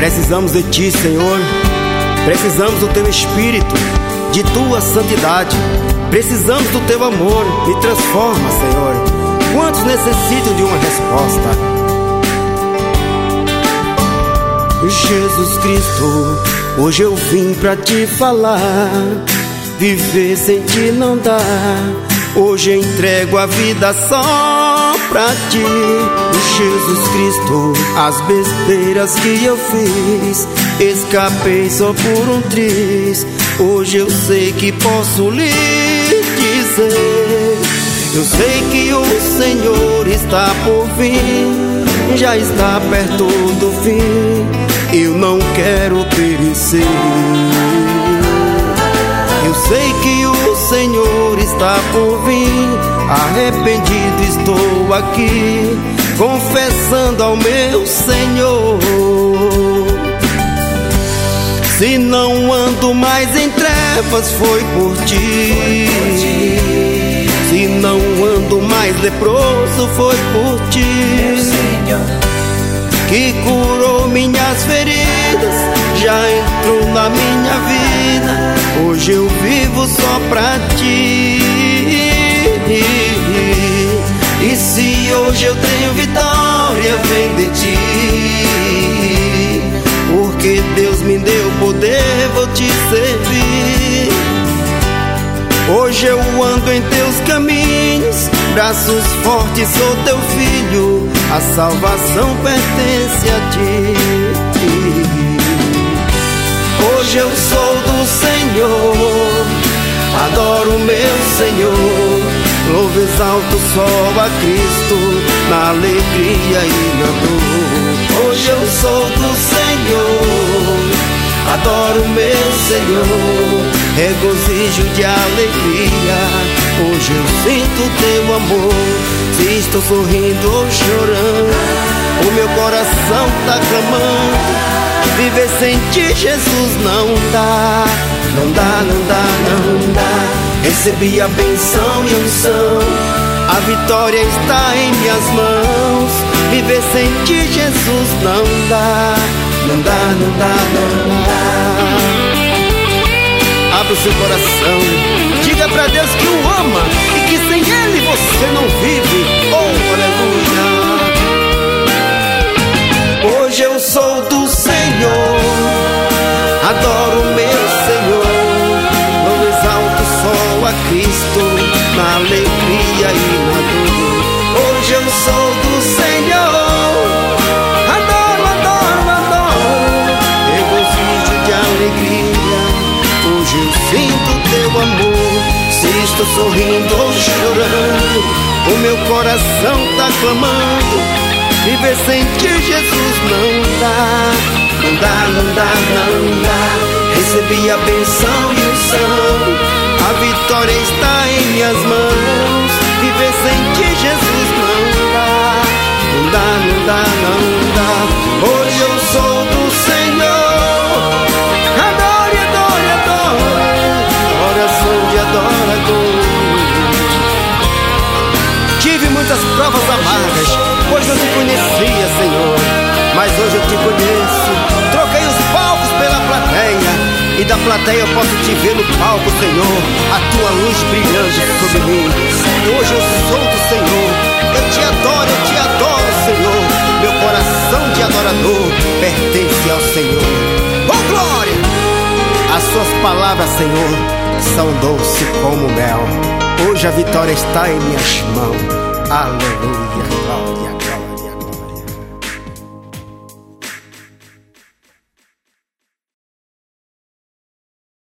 Precisamos de Ti, Senhor. Precisamos do Teu Espírito, de Tua santidade. Precisamos do Teu amor. Me transforma, Senhor. Quantos necessitam de uma resposta? Jesus Cristo, hoje eu vim pra Te falar. Viver sem Ti não dá. Hoje eu entrego a vida só pra Ti. Jesus Cristo, as besteiras que eu fiz, escapei só por um triz. Hoje eu sei que posso lhe dizer, eu sei que o Senhor está por vir, já está perto do fim. Eu não quero perecer. Eu sei que o Senhor está por vir, arrependido estou aqui, confessando ao meu Senhor. Se não ando mais em trevas foi por Ti. Se não ando mais leproso foi por Ti, meu Senhor, que curou minhas feridas, já entrou na minha vida. Hoje eu vivo só pra Ti. E se hoje eu tenho vitória, vem de Ti, porque Deus me deu poder, vou Te servir. Hoje eu ando em Teus caminhos, braços fortes, sou Teu filho, a salvação pertence a Ti. Hoje eu sou do Senhor, adoro meu Senhor, louvo, exalto só a Cristo, na alegria e na dor. Hoje eu sou do Senhor, adoro meu Senhor, regozijo de alegria. Hoje eu sinto Teu amor, se estou sorrindo ou chorando, o meu coração tá clamando. Viver sem Ti, Jesus, não dá. Não dá, não dá, não dá. Recebi a benção e unção, a vitória está em minhas mãos. Viver sem Ti, Jesus, não dá. Não dá, não dá, não dá. Abra o seu coração, diga pra Deus que o ama e que sem Ele você não vive. Oh, aleluia. Hoje eu sou do Senhor, adoro meu Senhor, louvo, exalto só a Cristo, na alegria e na dor. Hoje eu sou do Senhor, adoro, adoro, adoro, regozijo de alegria. Hoje eu sinto Teu amor, se estou sorrindo ou chorando, o meu coração tá clamando. Viver sem Ti, Jesus, não dá. Não dá, não dá, não dá. Recebi a benção e unção, a vitória está em minhas mãos. Viver sem Ti, Jesus, não dá. Não dá, não dá, não dá. Hoje eu sou do Senhor, adore, adore, adore, oração de adorador. Tive muitas provas amargas, pois não Te conhecia, Senhor, mas hoje eu Te conheço. Troquei os palcos pela plateia, e da plateia eu posso Te ver no palco, Senhor, a Tua luz brilhando sobre mim. Hoje eu sou do Senhor, eu Te adoro, Senhor. Meu coração de adorador pertence ao Senhor. Oh, glória! As Suas palavras, Senhor, são doces como mel. Hoje a vitória está em minhas mãos. Aleluia, glória, glória.